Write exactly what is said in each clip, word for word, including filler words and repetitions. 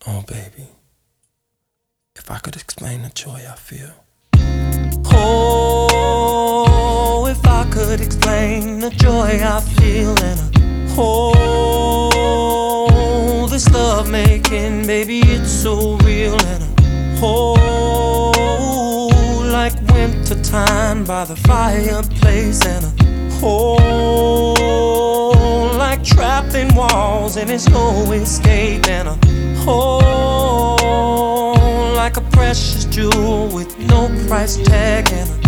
Oh, baby, if I could explain the joy I feel. Oh, if I could explain the joy I feel, and a, oh, this love making, baby, it's so real, and a, oh, like winter time by the fireplace, and a, oh, like trapped in walls and there's no escape, and a, oh, like a precious jewel with no price tag, and a,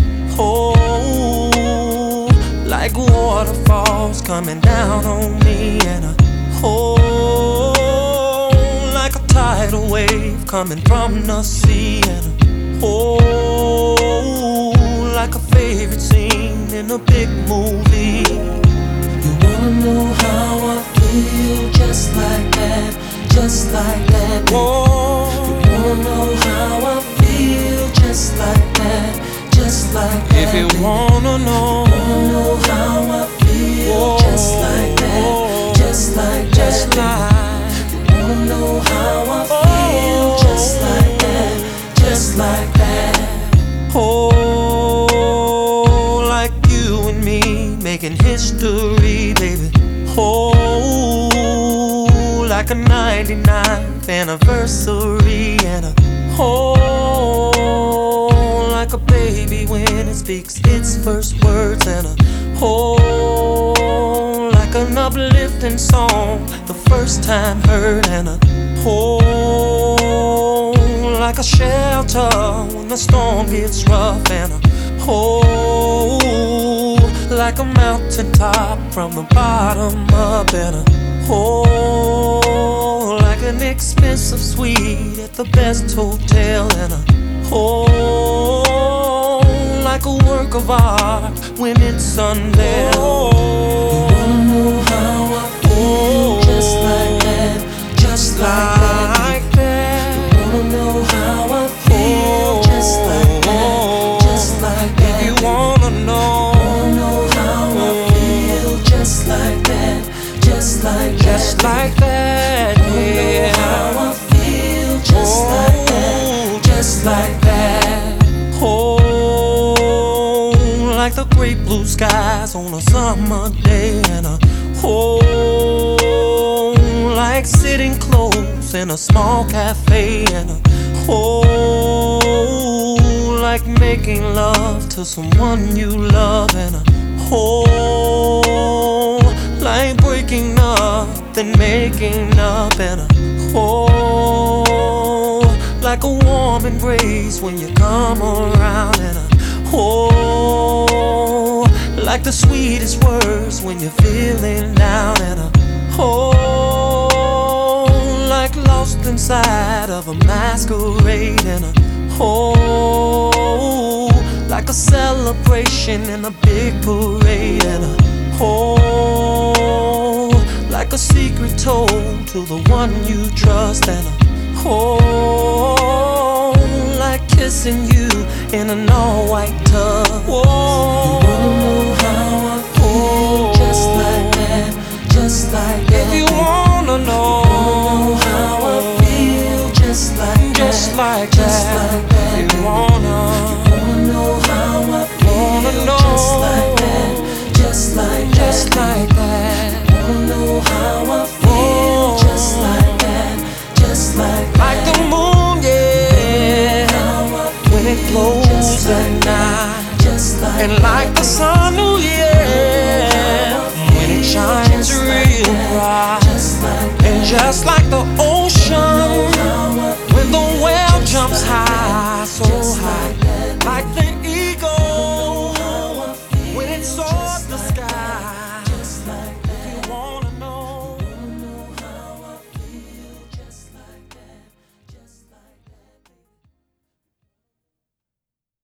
oh, like waterfalls coming down on me, and a, oh, like a tidal wave coming from the sea, and a, oh, like a favorite scene in a big movie. You wanna know how I feel, just like that, just like that, baby. Oh, You wanna know how I feel, just like that, just like that, if you baby. wanna know, Wanna know how I feel, oh, just like that, just like just that, like, baby. You wanna know how I feel, just like that, just like that. oh, like you and me making history, baby. Oh, like a ninety-ninth anniversary, and a, oh, like a baby when it speaks its first words, and a, oh, like an uplifting song the first time heard, and a, oh, like a shelter when the storm gets rough, and a, oh, like a mountaintop from the bottom up, and a, oh, like an expensive suite at the best hotel, and a, oh, like a work of art when it's unveiled. You wanna know how I feel, just like that, just like that, Like that. You wanna know how I feel, just like that, just like that, You baby. wanna know, Wanna know how I feel, just like that, just like that, just like that, Wanna know how yeah. I feel, just like that, just like that. Oh, like the great blue skies on a summer day, and a, oh, like sitting close in a small cafe, and a, oh, like making love to someone you love, and a, oh, like breaking up then making up, and a, oh, like a warm embrace when you come around, and a, oh, like the sweetest words when you're feeling down, and a, oh, like lost inside of a masquerade, and a, oh, like a celebration in a big parade, and a, oh, like a secret told to the one you trust, and a, oh, like kissing you in an all-white tub. You wanna know how I feel, just like that, just like that, If you baby. wanna know, Wanna know how I feel, just like just that, like just that. like that, If you baby. wanna, Wanna know how I feel, wanna know, just like that, just like just that, like baby. that. Wanna know how I feel, just like that, just like that. Like the moon, yeah, How I when it feel, glows just at like night, that, just like and like the sun, oh yeah, when it shines real bright, just like and just like the ocean when the whale jumps high, so high.